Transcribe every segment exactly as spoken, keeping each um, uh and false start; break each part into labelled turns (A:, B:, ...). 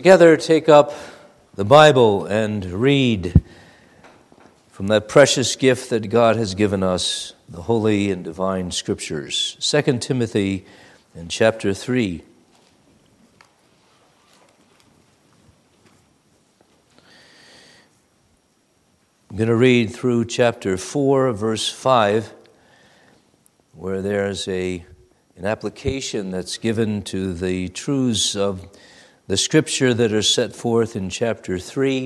A: Together, take up the Bible and read from that precious gift that God has given us, the holy and divine Scriptures. Second Timothy in chapter three. I'm going to read through chapter four, verse five, where there's a an application that's given to the truths of the Scripture that are set forth in chapter three,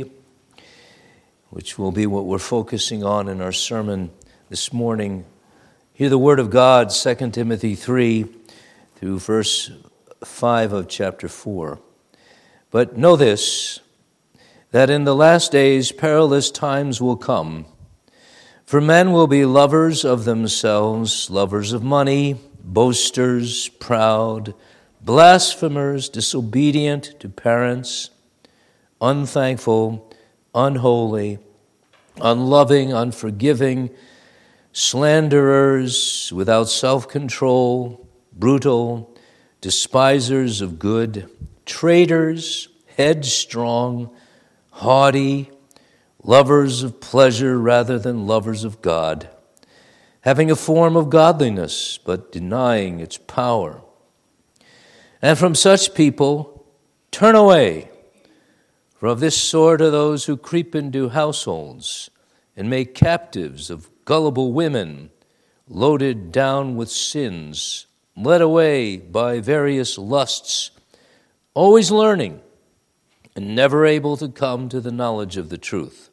A: which will be what we're focusing on in our sermon this morning. Hear the word of God, Second Timothy three, through verse five of chapter four. But know this, that in the last days perilous times will come. For men will be lovers of themselves, lovers of money, boasters, proud, blasphemers, disobedient to parents, unthankful, unholy, unloving, unforgiving, slanderers, without self-control, brutal, despisers of good, traitors, headstrong, haughty, lovers of pleasure rather than lovers of God, having a form of godliness but denying its power. And from such people, turn away. For of this sort are those who creep into households and make captives of gullible women, loaded down with sins, led away by various lusts, always learning and never able to come to the knowledge of the truth.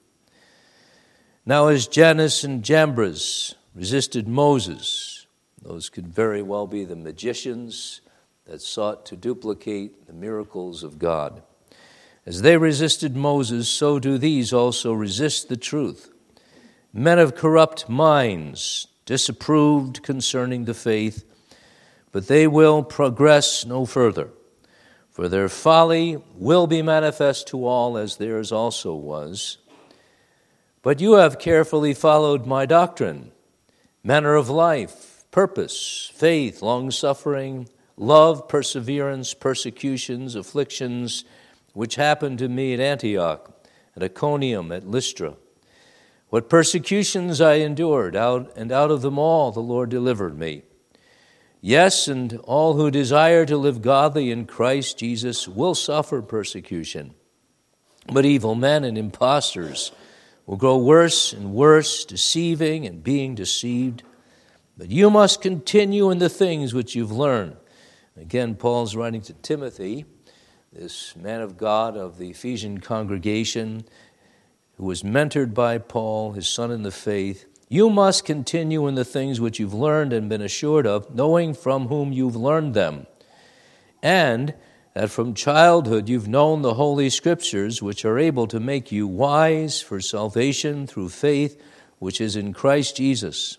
A: Now as Jannes and Jambres resisted Moses, those could very well be the magicians that sought to duplicate the miracles of God. As they resisted Moses, so do these also resist the truth. Men of corrupt minds, disapproved concerning the faith, but they will progress no further. For their folly will be manifest to all, as theirs also was. But you have carefully followed my doctrine, manner of life, purpose, faith, long-suffering, love, perseverance, persecutions, afflictions, which happened to me at Antioch, at Iconium, at Lystra. What persecutions I endured, out and out of them all the Lord delivered me. Yes, and all who desire to live godly in Christ Jesus will suffer persecution. But evil men and impostors will grow worse and worse, deceiving and being deceived. But you must continue in the things which you've learned. Again, Paul's writing to Timothy, this man of God of the Ephesian congregation, who was mentored by Paul, his son in the faith. You must continue in the things which you've learned and been assured of, knowing from whom you've learned them, and that from childhood you've known the Holy Scriptures, which are able to make you wise for salvation through faith, which is in Christ Jesus.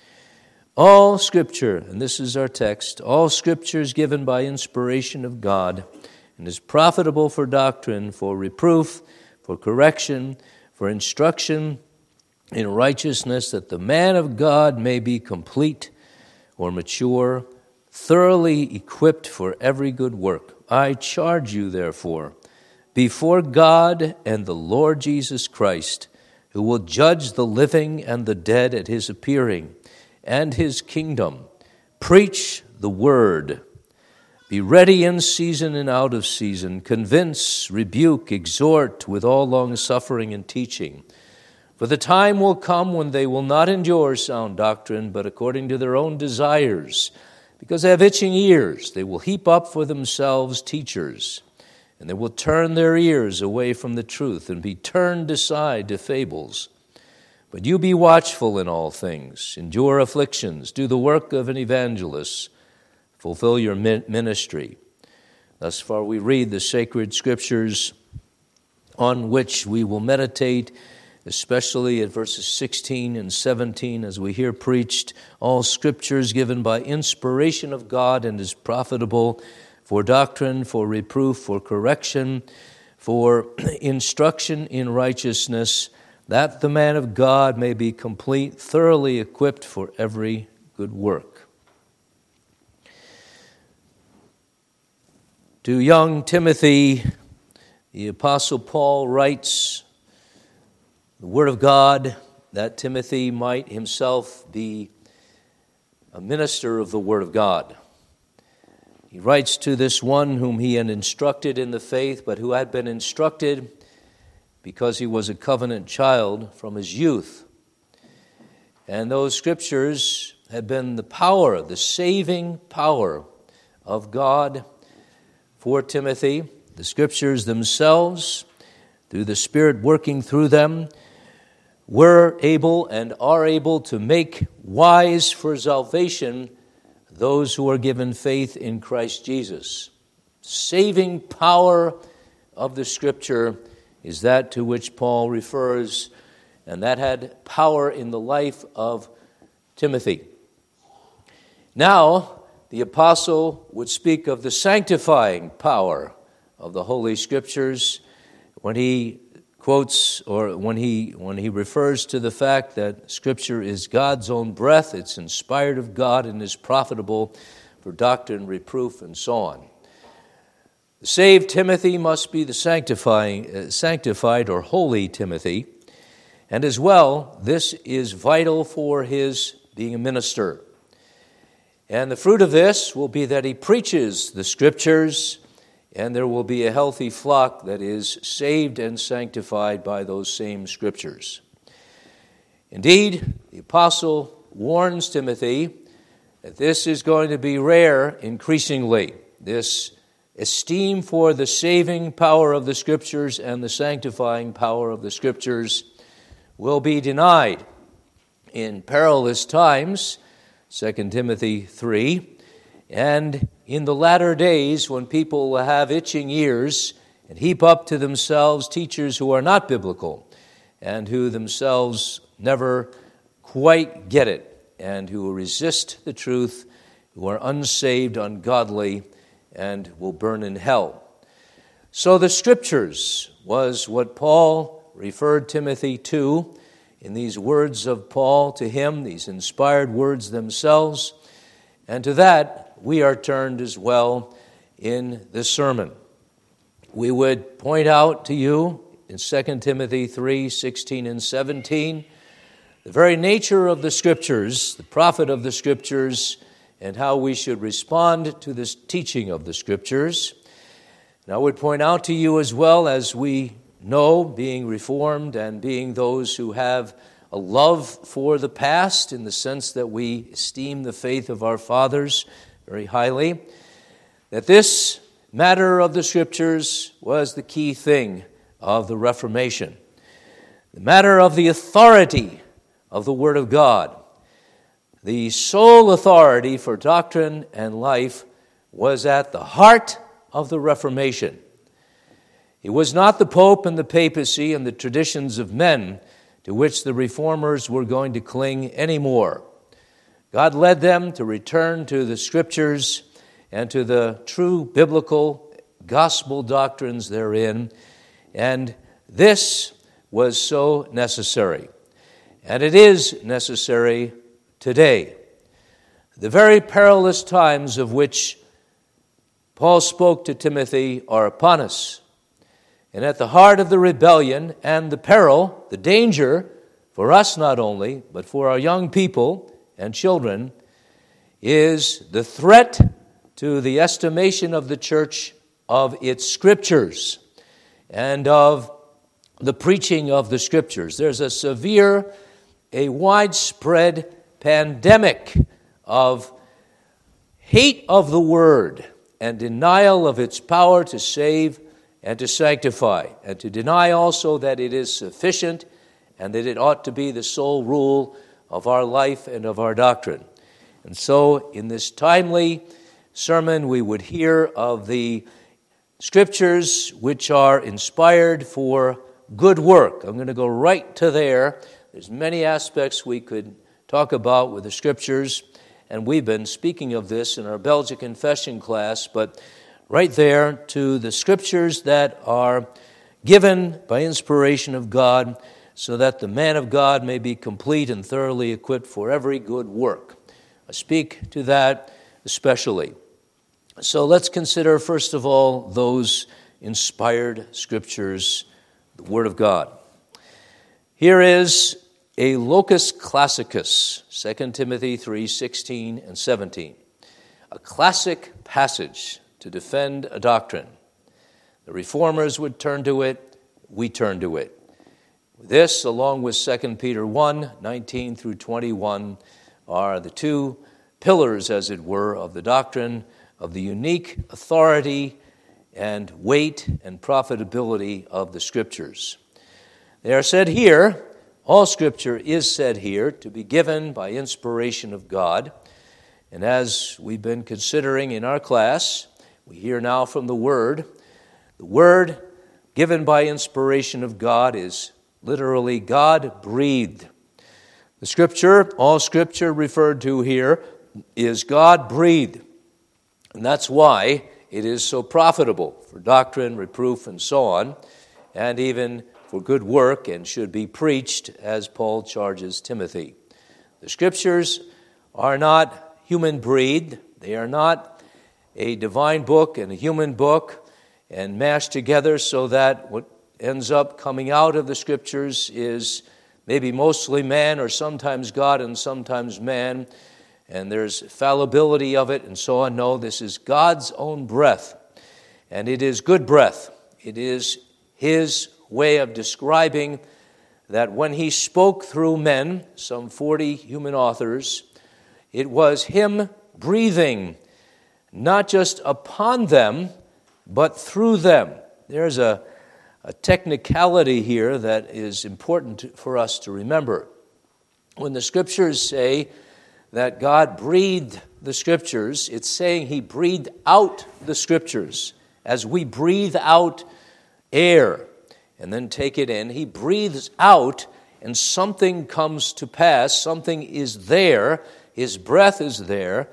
A: All Scripture, and this is our text, all Scripture is given by inspiration of God and is profitable for doctrine, for reproof, for correction, for instruction in righteousness, that the man of God may be complete or mature, thoroughly equipped for every good work. I charge you, therefore, before God and the Lord Jesus Christ, who will judge the living and the dead at his appearing, and his kingdom, preach the word. Be ready in season and out of season. Convince, rebuke, exhort with all long-suffering and teaching. For the time will come when they will not endure sound doctrine, but according to their own desires, because they have itching ears, they will heap up for themselves teachers, and they will turn their ears away from the truth and be turned aside to fables. But you be watchful in all things, endure afflictions, do the work of an evangelist, fulfill your ministry. Thus far we read the sacred Scriptures on which we will meditate, especially at verses sixteen and seventeen, as we hear preached, all Scriptures given by inspiration of God and is profitable for doctrine, for reproof, for correction, for instruction in righteousness, that the man of God may be complete, thoroughly equipped for every good work. To young Timothy, the Apostle Paul writes the Word of God that Timothy might himself be a minister of the Word of God. He writes to this one whom he had instructed in the faith, but who had been instructed because he was a covenant child from his youth. And those scriptures had been the power, the saving power of God for Timothy. The scriptures themselves, through the Spirit working through them, were able and are able to make wise for salvation those who are given faith in Christ Jesus. Saving power of the Scripture is that to which Paul refers, and that had power in the life of Timothy. Now, the apostle would speak of the sanctifying power of the Holy Scriptures when he quotes, or when he when he refers to the fact that Scripture is God's own breath, it's inspired of God and is profitable for doctrine, reproof, and so on. The saved Timothy must be the sanctifying, uh, sanctified or holy Timothy, and as well, this is vital for his being a minister. And the fruit of this will be that he preaches the Scriptures, and there will be a healthy flock that is saved and sanctified by those same Scriptures. Indeed, the apostle warns Timothy that this is going to be rare increasingly. This esteem for the saving power of the Scriptures and the sanctifying power of the Scriptures will be denied in perilous times, Second Timothy three, and in the latter days when people will have itching ears and heap up to themselves teachers who are not biblical and who themselves never quite get it and who will resist the truth, who are unsaved, ungodly, and will burn in hell. So the Scriptures was what Paul referred Timothy to in these words of Paul to him, these inspired words themselves, and to that we are turned as well in this sermon. We would point out to you in Second Timothy three, sixteen and seventeen, the very nature of the Scriptures, the profit of the Scriptures, and how we should respond to this teaching of the Scriptures. And I would point out to you as well, as we know, being Reformed and being those who have a love for the past in the sense that we esteem the faith of our fathers very highly, that this matter of the Scriptures was the key thing of the Reformation. The matter of the authority of the Word of God. The sole authority for doctrine and life was at the heart of the Reformation. It was not the Pope and the papacy and the traditions of men to which the Reformers were going to cling anymore. God led them to return to the Scriptures and to the true biblical gospel doctrines therein, and this was so necessary. And it is necessary today. The very perilous times of which Paul spoke to Timothy are upon us. And at the heart of the rebellion and the peril, the danger, for us not only, but for our young people and children, is the threat to the estimation of the church of its Scriptures and of the preaching of the Scriptures. There's a severe, a widespread pandemic of hate of the Word and denial of its power to save and to sanctify, and to deny also that it is sufficient and that it ought to be the sole rule of our life and of our doctrine. And so in this timely sermon we would hear of the Scriptures which are inspired for good work. I'm going to go right to there. There's many aspects we could talk about with the Scriptures, and we've been speaking of this in our Belgian confession class, but right there to the Scriptures that are given by inspiration of God so that the man of God may be complete and thoroughly equipped for every good work. I speak to that especially. So let's consider, first of all, those inspired Scriptures, the Word of God. Here is a locus classicus, Second Timothy three sixteen and seventeen, a classic passage to defend a doctrine. The Reformers would turn to it, we turn to it. This, along with Second Peter one nineteen through twenty-one, are the two pillars, as it were, of the doctrine of the unique authority and weight and profitability of the Scriptures. They are said here, all Scripture is said here to be given by inspiration of God. And as we've been considering in our class, we hear now from the Word. The Word given by inspiration of God is literally God-breathed. The Scripture, all Scripture referred to here, is God-breathed. And that's why it is so profitable for doctrine, reproof, and so on, and even for good work, and should be preached, as Paul charges Timothy. The Scriptures are not human-breathed. They are not a divine book and a human book and mashed together so that what ends up coming out of the Scriptures is maybe mostly man, or sometimes God and sometimes man, and there's fallibility of it and so on. No, this is God's own breath, and it is good breath. It is His way of describing that when He spoke through men, some forty human authors, it was Him breathing, not just upon them, but through them. There's a, a technicality here that is important for us to remember. When the Scriptures say that God breathed the Scriptures, it's saying He breathed out the Scriptures. As we breathe out air and then take it in, He breathes out and something comes to pass, something is there, His breath is there,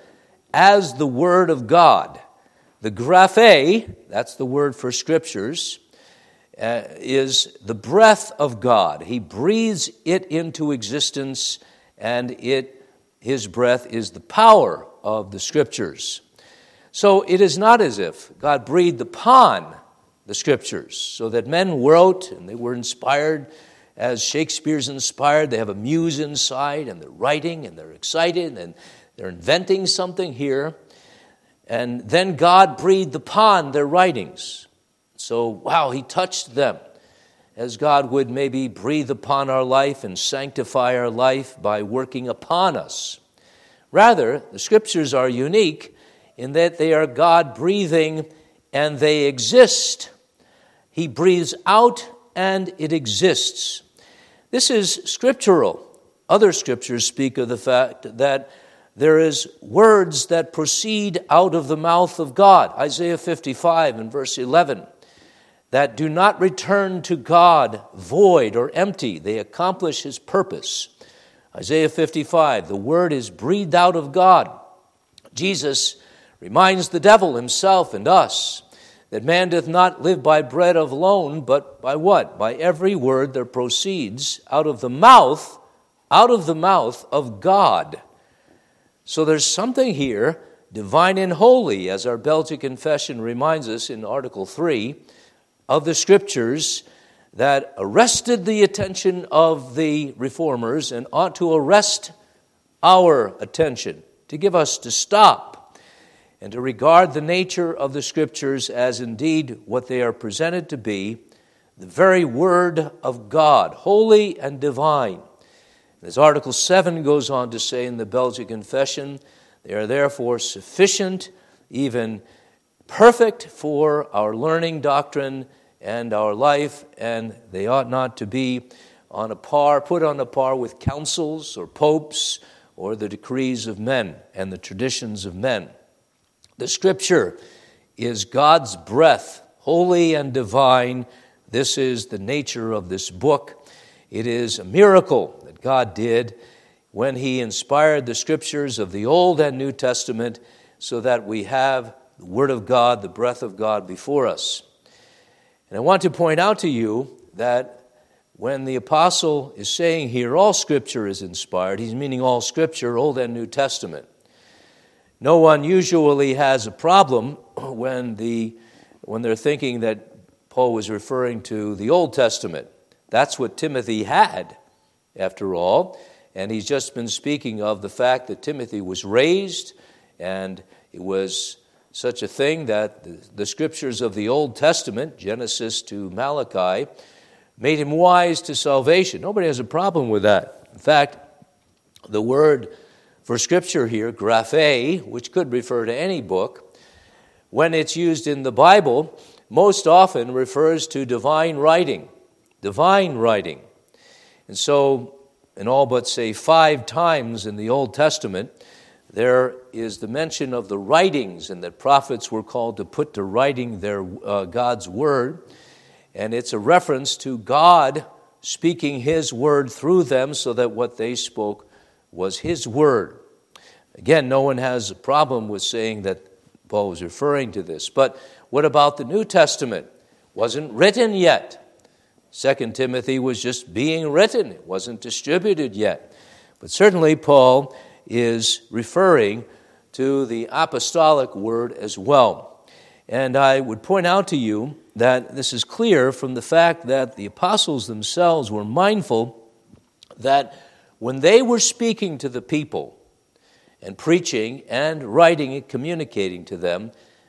A: as the Word of God. The graphe, that's the word for Scriptures, uh, is the breath of God. He breathes it into existence, and it His breath is the power of the Scriptures. So it is not as if God breathed upon the Scriptures, so that men wrote and they were inspired as Shakespeare's inspired. They have a muse inside and they're writing and they're excited and they're inventing something here. And then God breathed upon their writings. So, wow, He touched them as God would maybe breathe upon our life and sanctify our life by working upon us. Rather, the Scriptures are unique in that they are God breathing and they exist. He breathes out and it exists. This is scriptural. Other Scriptures speak of the fact that there is words that proceed out of the mouth of God. Isaiah fifty-five and verse eleven. That do not return to God void or empty. They accomplish His purpose. Isaiah fifty-five, the word is breathed out of God. Jesus reminds the devil himself and us that man doth not live by bread alone, but by what? By every word that proceeds out of the mouth, out of the mouth of God. So there's something here, divine and holy, as our Belgic Confession reminds us in Article three, of the Scriptures that arrested the attention of the Reformers and ought to arrest our attention, to give us to stop and to regard the nature of the Scriptures as indeed what they are presented to be, the very Word of God, holy and divine. As Article seven goes on to say in the Belgic Confession, they are therefore sufficient, even perfect for our learning, doctrine, and our life, and they ought not to be on a par, put on a par with councils or popes or the decrees of men and the traditions of men. The Scripture is God's breath, holy and divine. This is the nature of this book. It is a miracle that God did when He inspired the Scriptures of the Old and New Testament so that we have the Word of God, the breath of God before us. And I want to point out to you that when the apostle is saying here, all Scripture is inspired, he's meaning all Scripture, Old and New Testament. No one usually has a problem when the when they're thinking that Paul was referring to the Old Testament. That's what Timothy had, after all. And he's just been speaking of the fact that Timothy was raised, and it was such a thing that the, the scriptures of the Old Testament, Genesis to Malachi, made him wise to salvation. Nobody has a problem with that. In fact, the word for scripture here, graphe, which could refer to any book, when it's used in the Bible, most often refers to divine writing. Divine writing. And so, in all but, say, five times in the Old Testament, there is the mention of the writings, and that prophets were called to put to writing their uh, God's word. And it's a reference to God speaking his word through them so that what they spoke was his word. Again, no one has a problem with saying that Paul was referring to this. But what about the New Testament? Wasn't written yet. Second Timothy was just being written. It wasn't distributed yet. But certainly Paul is referring to the apostolic word as well. And I would point out to you that this is clear from the fact that the apostles themselves were mindful that when they were speaking to the people and preaching and writing and communicating to them,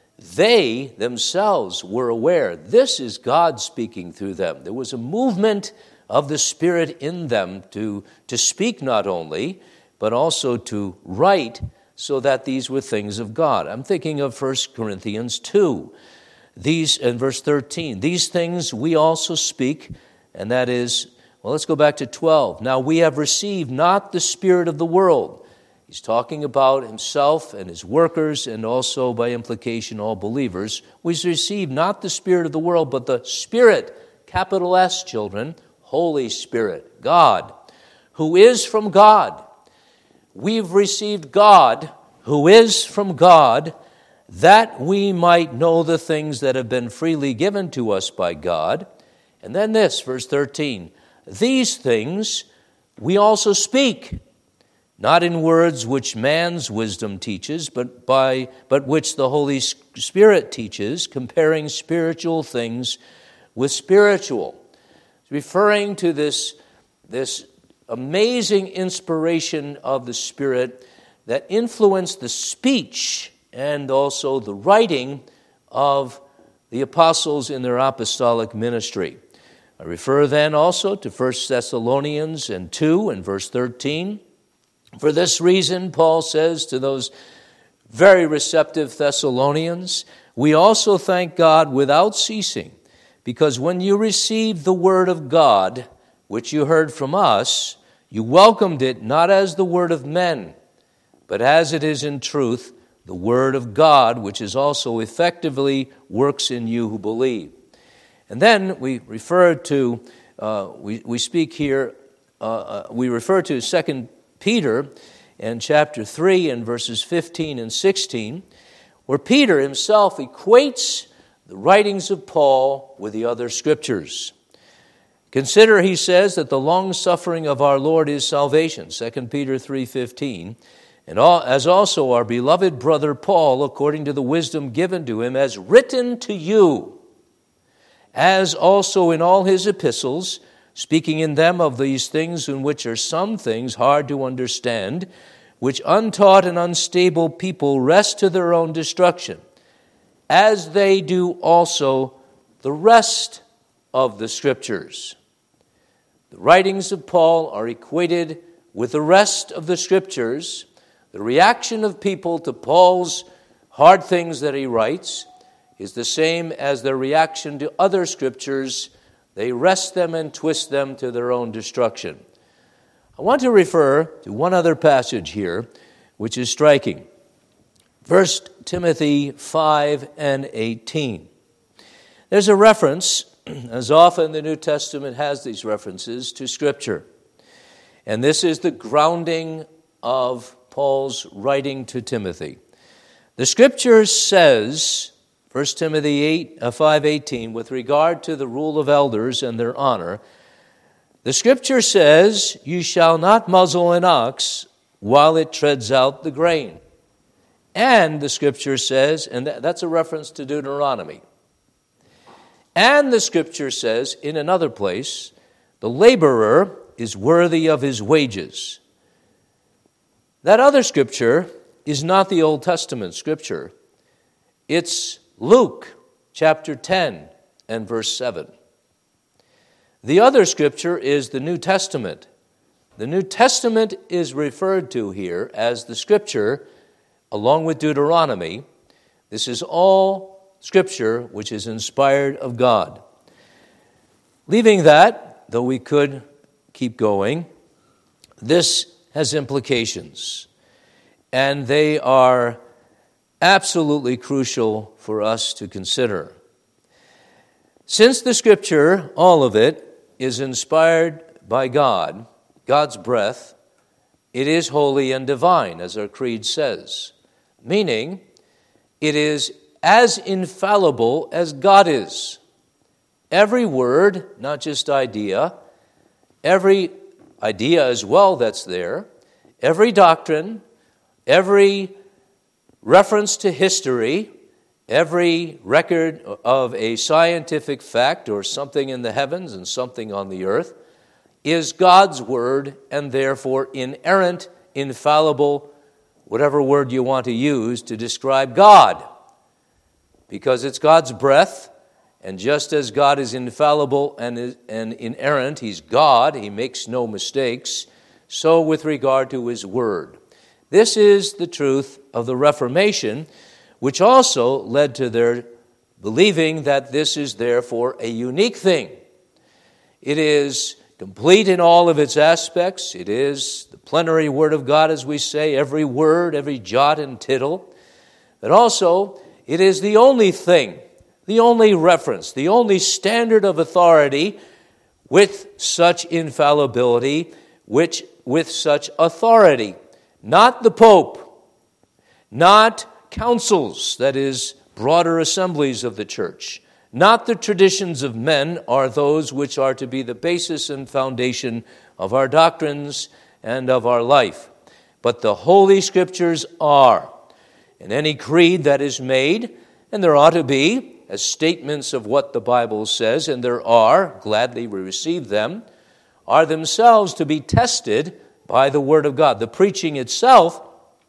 A: they themselves were aware this is God speaking through them. There was a movement of the Spirit in them to, to speak not only, but also to write, so that these were things of God. I'm thinking of First Corinthians two. These, in verse thirteen, these things we also speak, and that is, well, let's go back to twelve. Now we have received not the spirit of the world. He's talking about himself and his workers, and also by implication all believers. We've received not the spirit of the world, but the Spirit, capital S, children, Holy Spirit, God, who is from God. We've received God, who is from God, that we might know the things that have been freely given to us by God. And then this, verse thirteen, these things we also speak, not in words which man's wisdom teaches, but by but which the Holy Spirit teaches, comparing spiritual things with spiritual. Referring to this, this amazing inspiration of the Spirit that influenced the speech and also the writing of the apostles in their apostolic ministry. I refer then also to First Thessalonians and two and verse thirteen. For this reason, Paul says to those very receptive Thessalonians, we also thank God without ceasing, because when you received the word of God, which you heard from us, you welcomed it not as the word of men, but as it is in truth, the word of God, which is also effectively works in you who believe. And then we refer to, uh, we, we speak here, uh, uh, we refer to Second Peter in chapter three and verses fifteen and sixteen, where Peter himself equates the writings of Paul with the other scriptures. Consider, he says, that the long-suffering of our Lord is salvation, Second Peter three fifteen, and all, as also our beloved brother Paul, according to the wisdom given to him, has written to you, as also in all his epistles, speaking in them of these things in which are some things hard to understand, which untaught and unstable people wrest to their own destruction, as they do also the rest of the Scriptures. The writings of Paul are equated with the rest of the Scriptures. The reaction of people to Paul's hard things that he writes is the same as their reaction to other Scriptures. They wrest them and twist them to their own destruction. I want to refer to one other passage here, which is striking. First Timothy five and eighteen. There's a reference, as often the New Testament has these references, to Scripture. And this is the grounding of Paul's writing to Timothy. The Scripture says, First Timothy five eighteen, with regard to the rule of elders and their honor, the Scripture says, you shall not muzzle an ox while it treads out the grain. And the Scripture says, and that's a reference to Deuteronomy, And the Scripture says in another place, the laborer is worthy of his wages. That other Scripture is not the Old Testament Scripture. It's Luke chapter ten and verse seven. The other Scripture is the New Testament. The New Testament is referred to here as the Scripture along with Deuteronomy. This is all Scripture which is inspired of God. Leaving that, though we could keep going, this has implications, and they are absolutely crucial for us to consider. Since the Scripture, all of it, is inspired by God, God's breath, it is holy and divine, as our creed says, meaning it is as infallible as God is. Every word, not just idea, every idea as well that's there, every doctrine, every reference to history, every record of a scientific fact or something in the heavens and something on the earth is God's word and therefore inerrant, infallible, whatever word you want to use to describe God. Because it's God's breath, and just as God is infallible and, is, and inerrant, He's God, He makes no mistakes, so with regard to His word. This is the truth of the Reformation, which also led to their believing that this is therefore a unique thing. It is complete in all of its aspects. It is the plenary word of God, as we say, every word, every jot and tittle. But also, it is the only thing, the only reference, the only standard of authority with such infallibility, which with such authority. Not the Pope, not councils, that is, broader assemblies of the church. Not the traditions of men are those which are to be the basis and foundation of our doctrines and of our life. But the Holy Scriptures are. And any creed that is made, and there ought to be, as statements of what the Bible says, and there are, gladly we receive them, are themselves to be tested by the Word of God. The preaching itself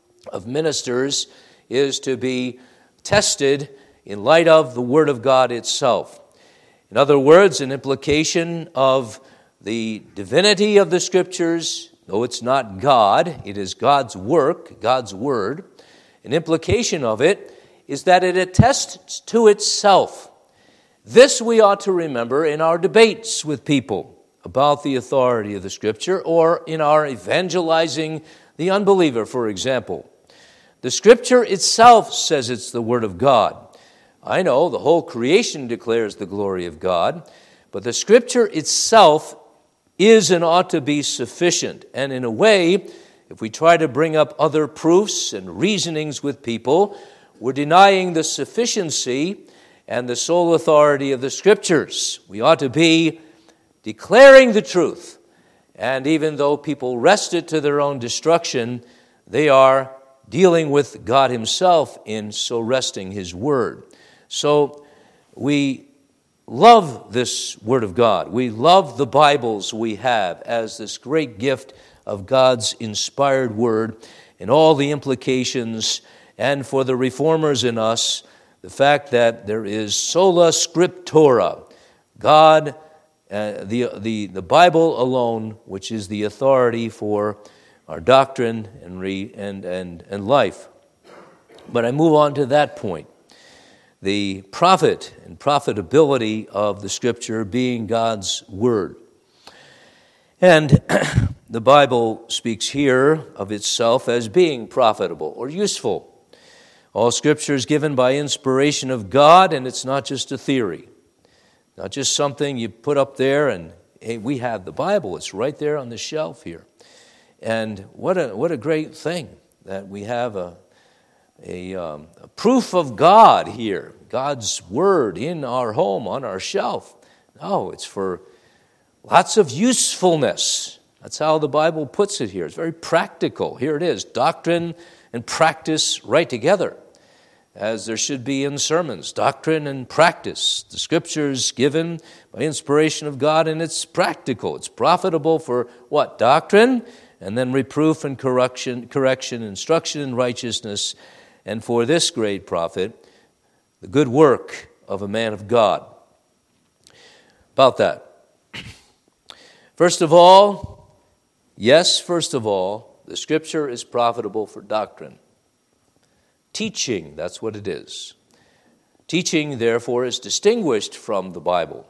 A: of ministers is to be tested in light of the Word of God itself. In other words, an implication of the divinity of the Scriptures, though it's not God, it is God's work, God's Word. An implication of it is that it attests to itself. This we ought to remember in our debates with people about the authority of the Scripture, or in our evangelizing the unbeliever, for example. The Scripture itself says it's the Word of God. I know the whole creation declares the glory of God, but the Scripture itself is and ought to be sufficient. And in a way, if we try to bring up other proofs and reasonings with people, we're denying the sufficiency and the sole authority of the Scriptures. We ought to be declaring the truth. And even though people wrest it to their own destruction, they are dealing with God Himself in so wresting His Word. So we love this Word of God. We love the Bibles we have as this great gift of God's inspired Word and all the implications, and for the reformers in us, the fact that there is sola scriptura, God, uh, the, the, the Bible alone, which is the authority for our doctrine and, re, and, and, and life. But I move on to that point. The profit and profitability of the Scripture being God's Word. And the Bible speaks here of itself as being profitable or useful. All Scripture is given by inspiration of God, and it's not just a theory. Not just something you put up there and, hey, we have the Bible. It's right there on the shelf here. And what a what a great thing that we have a A, um, a proof of God here, God's Word in our home, on our shelf. No, it's for lots of usefulness. That's how the Bible puts it here. It's very practical. Here it is, doctrine and practice right together. as there should be in sermons, doctrine and practice. The Scriptures given by inspiration of God, and it's practical. It's profitable for what? Doctrine, and then reproof and correction, correction, instruction in righteousness, and for this great profit, the good work of a man of God. About that. First of all, yes, first of all, the Scripture is profitable for doctrine. Teaching, that's what it is. Teaching, therefore, is distinguished from the Bible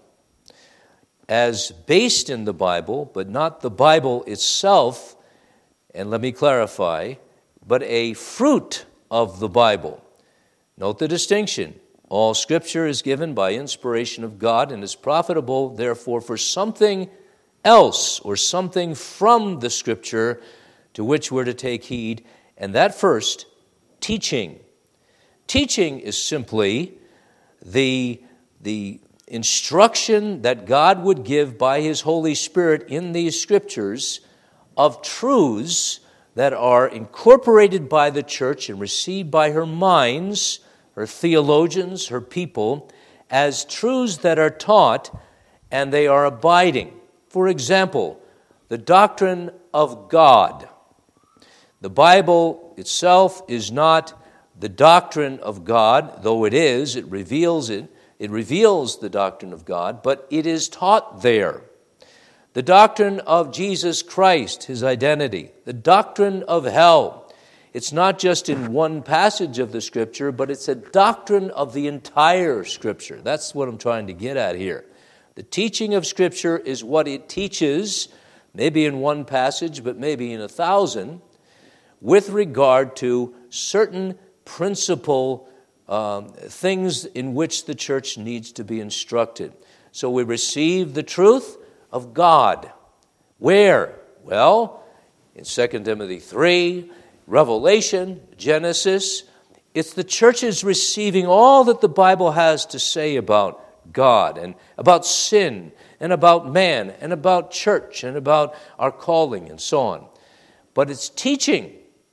A: as based in the Bible, but not the Bible itself, and let me clarify, but a fruit of the Bible. Note the distinction. All Scripture is given by inspiration of God and is profitable, therefore, for something else or something from the Scripture to which we're to take heed. And that first, teaching. Teaching is simply the, the instruction that God would give by His Holy Spirit in these Scriptures of truths that are incorporated by the church and received by her minds, her theologians, her people, as truths that are taught and they are abiding. For example, the doctrine of God. The Bible itself is not the doctrine of God, though it is, it reveals it, it reveals the doctrine of God, but it is taught there. The doctrine of Jesus Christ, His identity, the doctrine of hell. It's not just in one passage of the Scripture, but it's a doctrine of the entire Scripture. That's what I'm trying to get at here. The teaching of Scripture is what it teaches, maybe in one passage, but maybe in a thousand, with regard to certain principal um, things in which the church needs to be instructed. So we receive the truth of God. Where? Well, in Second Timothy three, Revelation, Genesis, it's the churches receiving all that the Bible has to say about God and about sin and about man and about church and about our calling and so on. But it's teaching.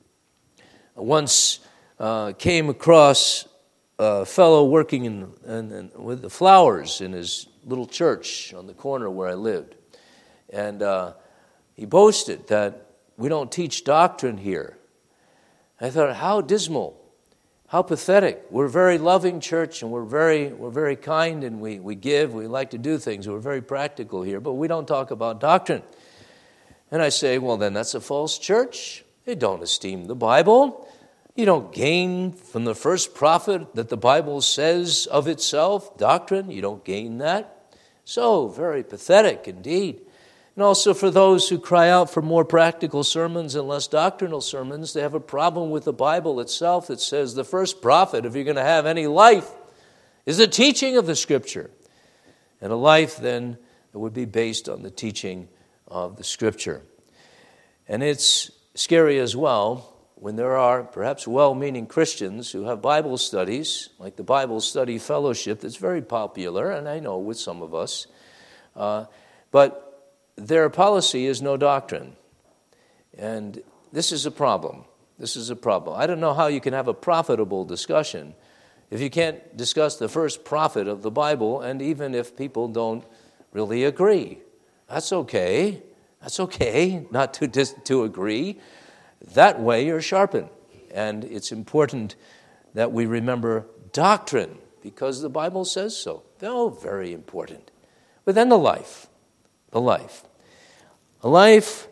A: Once uh, came across a fellow working in, in, in, with the flowers in his little church on the corner where I lived. And uh, he boasted that we don't teach doctrine here. I thought, how dismal, how pathetic. We're a very loving church and we're very we're very kind and we, we give, we like to do things. We're very practical here, but we don't talk about doctrine. And I say, well, then that's a false church. They don't esteem the Bible. You don't gain from the first prophet that the Bible says of itself, doctrine. You don't gain that. So, very pathetic indeed. And also for those who cry out for more practical sermons and less doctrinal sermons, they have a problem with the Bible itself that says the first prophet, if you're going to have any life, is the teaching of the Scripture. And a life then that would be based on the teaching of the Scripture. And it's scary as well when there are perhaps well-meaning Christians who have Bible studies, like the Bible Study Fellowship that's very popular, and I know with some of us, uh, but their policy is no doctrine. And this is a problem. This is a problem. I don't know how you can have a profitable discussion if you can't discuss the first prophet of the Bible, and even if people don't really agree. That's okay. That's okay not to dis- to agree. That way you're sharpened. And it's important that we remember doctrine because the Bible says so. Oh, very important. But then the life. The life. A life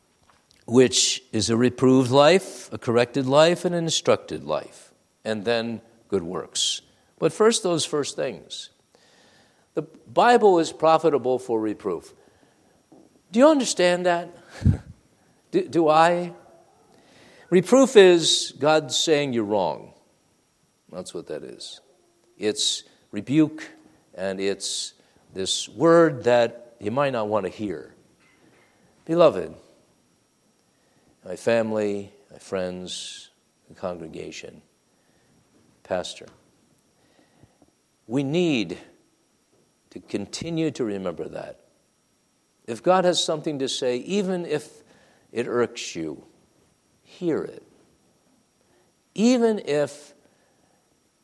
A: which is a reproved life, a corrected life, and an instructed life. And then good works. But first, those first things. The Bible is profitable for reproof. Do you understand that? do, do I? Reproof is God saying you're wrong. That's what that is. It's rebuke, and it's this word that you might not want to hear. Beloved, my family, my friends, the congregation, pastor, we need to continue to remember that. If God has something to say, even if it irks you, hear it. Even if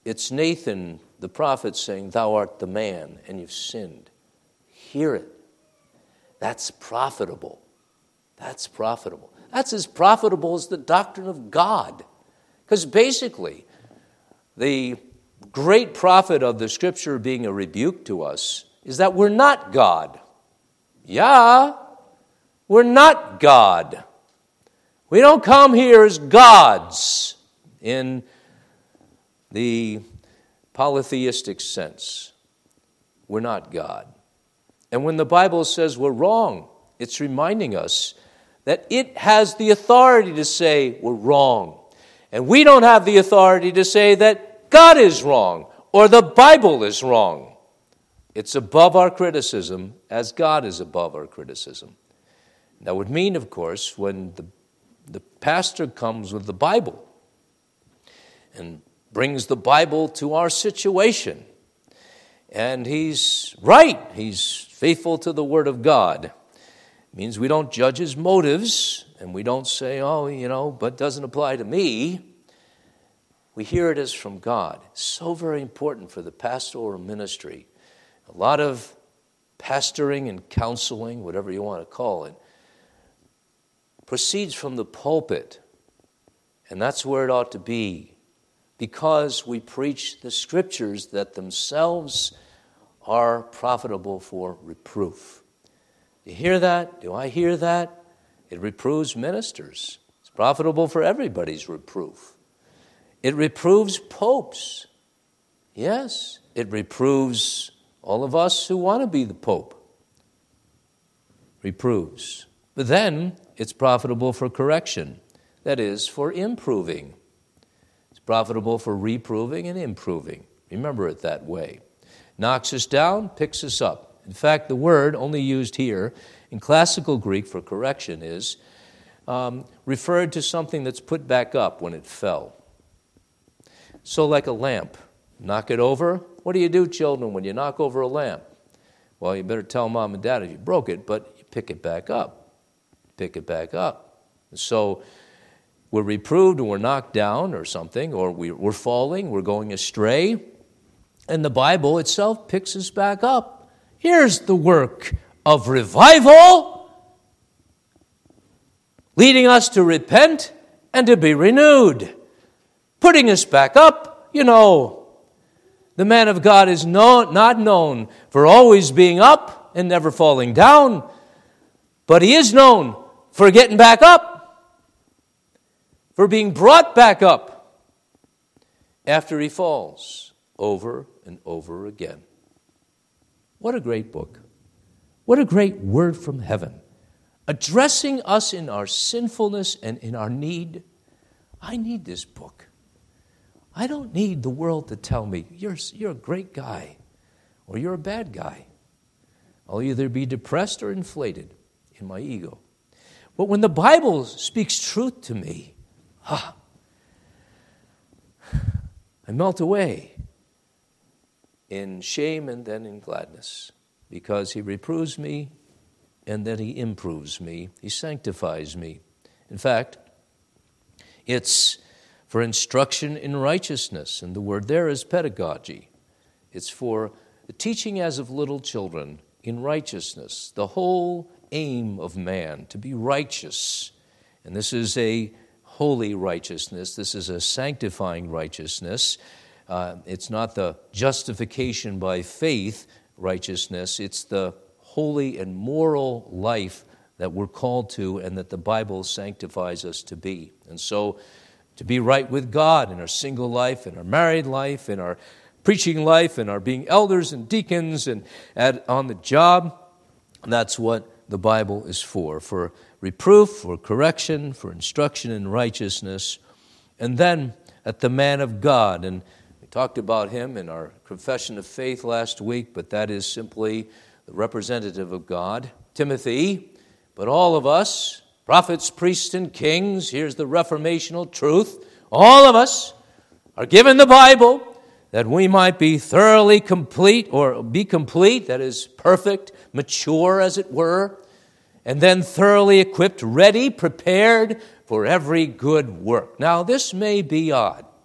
A: It's Nathan, the prophet, saying, "Thou art the man, and you've sinned." Hear it. That's profitable. That's profitable. That's as profitable as the doctrine of God. Because basically, the great profit of the Scripture being a rebuke to us is that we're not God. Yeah, we're not God. We don't come here as gods in the polytheistic sense. We're not God. And when the Bible says we're wrong, it's reminding us that it has the authority to say we're wrong. And we don't have the authority to say that God is wrong or the Bible is wrong. It's above our criticism as God is above our criticism. That would mean, of course, when the, the pastor comes with the Bible and brings the Bible to our situation, and he's right, he's faithful to the Word of God. It means we don't judge his motives, and we don't say, oh, you know, but doesn't apply to me. We hear it as from God. It's so very important for the pastoral ministry. A lot of pastoring and counseling, whatever you want to call it, proceeds from the pulpit. And that's where it ought to be, because we preach the Scriptures that themselves are profitable for reproof. Do you hear that? Do I hear that? It reproves ministers. It's profitable for everybody's reproof. It reproves popes. Yes, it reproves all of us who want to be the pope. Reproves. But then it's profitable for correction. That is, for improving. It's profitable for reproving and improving. Remember it that way. Knocks us down, picks us up. In fact, the word only used here in classical Greek for correction is um, referred to something that's put back up when it fell. So like a lamp, knock it over. What do you do, children, when you knock over a lamp? Well, you better tell mom and dad if you broke it, but you pick it back up. Pick it back up. So we're reproved and we're knocked down or something, or we're falling, we're going astray, and the Bible itself picks us back up. Here's the work of revival, leading us to repent and to be renewed, putting us back up. You know, the man of God is no, not known for always being up and never falling down, but he is known for getting back up, for being brought back up after he falls over and over again. What a great book. What a great word from heaven, addressing us in our sinfulness and in our need. I need this book. I don't need the world to tell me, you're, you're a great guy or you're a bad guy. I'll either be depressed or inflated in my ego. But when the Bible speaks truth to me, ah, I melt away in shame and then in gladness, because he reproves me and then he improves me. He sanctifies me. In fact, it's for instruction in righteousness, and the word there is pedagogy. It's for the teaching as of little children in righteousness, the whole aim of man, to be righteous. And this is a holy righteousness. This is a sanctifying righteousness. Uh, it's not the justification by faith righteousness. It's the holy and moral life that we're called to and that the Bible sanctifies us to be. And so to be right with God in our single life, in our married life, in our preaching life, in our being elders and deacons and at, on the job, that's what the Bible is for, for reproof, for correction, for instruction in righteousness. And then at the man of God, and talked about him in our confession of faith last week, but that is simply the representative of God, Timothy. But all of us, prophets, priests, and kings, here's the reformational truth, all of us are given the Bible that we might be thoroughly complete, or be complete, that is perfect, mature as it were, and then thoroughly equipped, ready, prepared for every good work. Now this may be odd,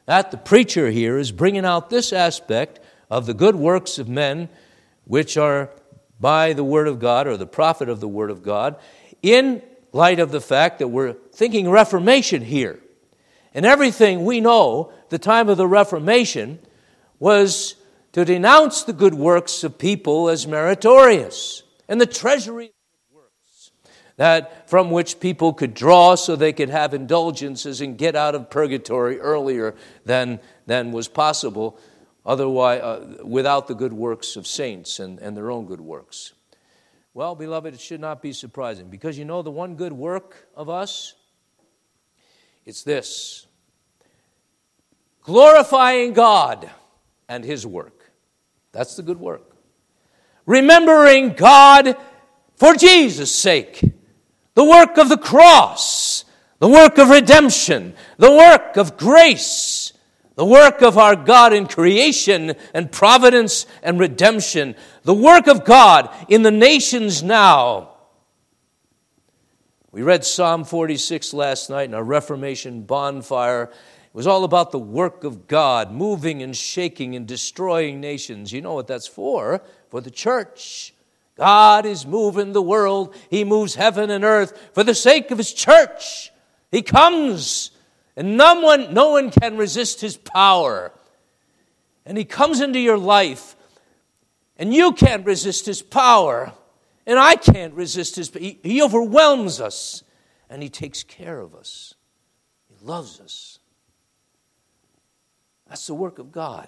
A: that the preacher here is bringing out this aspect of the good works of men, which are by the Word of God, or the prophet of the Word of God, in light of the fact that we're thinking Reformation here. And everything we know, the time of the Reformation, was to denounce the good works of people as meritorious, and the treasury of good works that from which people could draw so they could have indulgences and get out of purgatory earlier than, than was possible otherwise uh, without the good works of saints and, and their own good works. Well, beloved, it should not be surprising, because you know the one good work of us, it's this: glorifying God and His work. That's the good work. Remembering God for Jesus' sake. The work of the cross. The work of redemption. The work of grace. The work of our God in creation and providence and redemption. The work of God in the nations now. We read Psalm forty-six last night in our Reformation bonfire. It was all about the work of God, moving and shaking and destroying nations. You know what that's for? For the church. God is moving the world. He moves heaven and earth for the sake of His church. He comes, and no one, no one can resist His power. And He comes into your life, and you can't resist His power, and I can't resist His power. He, he overwhelms us, and He takes care of us. He loves us. That's the work of God.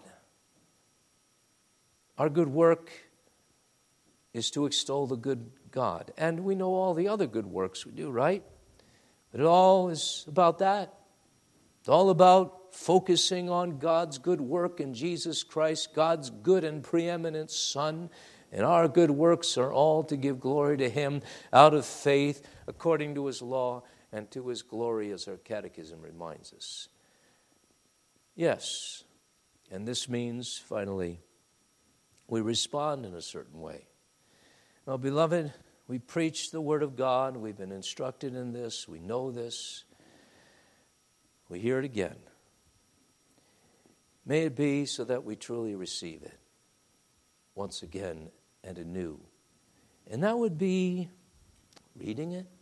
A: Our good work is to extol the good God. And we know all the other good works we do, right? But it all is about that. It's all about focusing on God's good work in Jesus Christ, God's good and preeminent Son. And our good works are all to give glory to Him out of faith, according to His law and to His glory, as our catechism reminds us. Yes, and this means, finally, we respond in a certain way. Now, beloved, we preach the Word of God. We've been instructed in this. We know this. We hear it again. May it be so that we truly receive it once again and anew. And that would be reading it.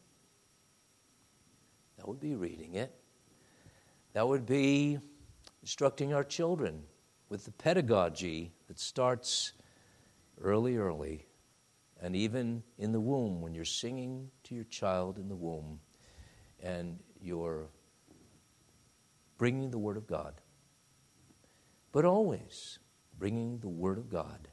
A: That would be reading it. That would be instructing our children with the pedagogy that starts early, early, and even in the womb, when you're singing to your child in the womb and you're bringing the Word of God. But always bringing the Word of God.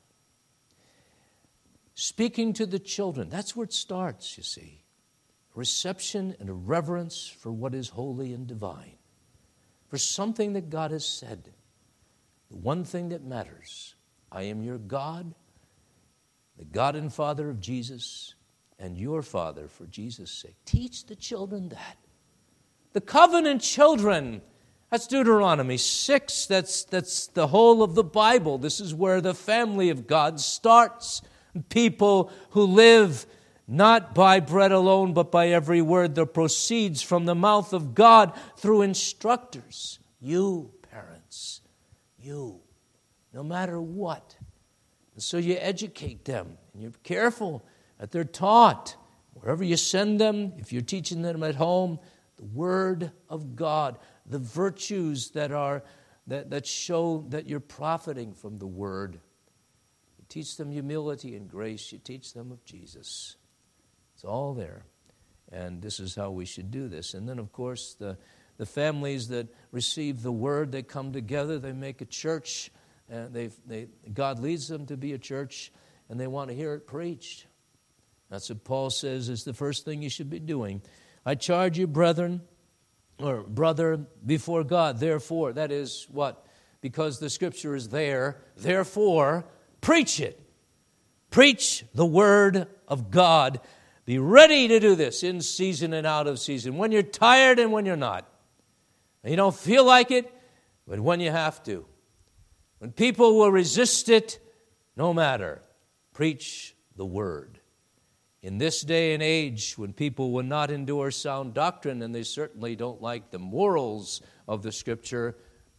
A: Speaking to the children, that's where it starts, you see. Reception and a reverence for what is holy and divine. For something that God has said. The one thing that matters. I am your God, the God and Father of Jesus, and your Father for Jesus' sake. Teach the children that. The covenant children, that's Deuteronomy six. That's, that's the whole of the Bible. This is where the family of God starts. People who live not by bread alone, but by every word that proceeds from the mouth of God through instructors. You, parents, you, no matter what. And so you educate them, and you're careful that they're taught. Wherever you send them, if you're teaching them at home, the Word of God, the virtues that are that, that show that you're profiting from the Word. You teach them humility and grace. You teach them of Jesus. It's all there. And this is how we should do this. And then, of course, the, the families that receive the Word, they come together, they make a church, and they they God leads them to be a church, and they want to hear it preached. That's what Paul says is the first thing you should be doing. I charge you, brethren, or brother, before God, therefore, that is what? Because the Scripture is there, therefore, preach it. Preach the Word of God. Be ready to do this in season and out of season, when you're tired and when you're not. And you don't feel like it, but when you have to. When people will resist it, no matter. Preach the Word. In this day and age, when people will not endure sound doctrine, and they certainly don't like the morals of the Scripture,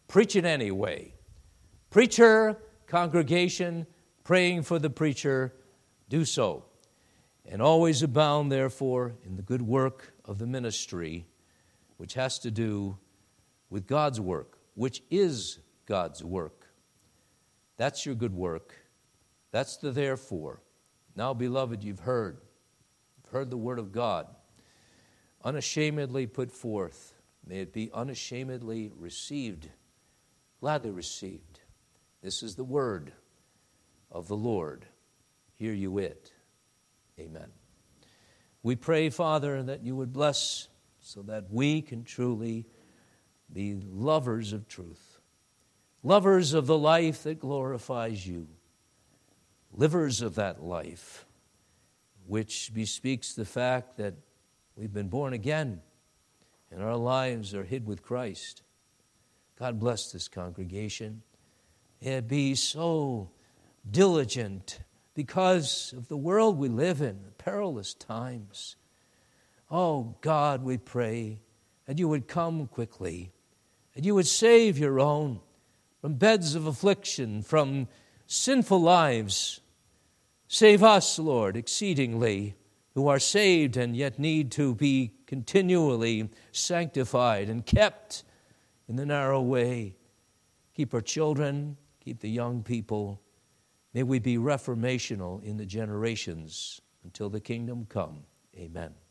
A: preach it anyway. Preacher, congregation, praying for the preacher, do so. And always abound, therefore, in the good work of the ministry, which has to do with God's work, which is God's work. That's your good work. That's the therefore. Now, beloved, you've heard. You've heard the word of God. Unashamedly put forth. May it be unashamedly received, gladly received. This is the word of the Lord. Hear you it. Amen. We pray, Father, that you would bless so that we can truly be lovers of truth, lovers of the life that glorifies you, livers of that life, which bespeaks the fact that we've been born again and our lives are hid with Christ. God bless this congregation. It be so diligent because of the world we live in, perilous times. Oh, God, we pray that you would come quickly, that you would save your own from beds of affliction, from sinful lives. Save us, Lord, exceedingly, who are saved and yet need to be continually sanctified and kept in the narrow way. Keep our children, keep the young people. May we be reformational in the generations until the kingdom come. Amen.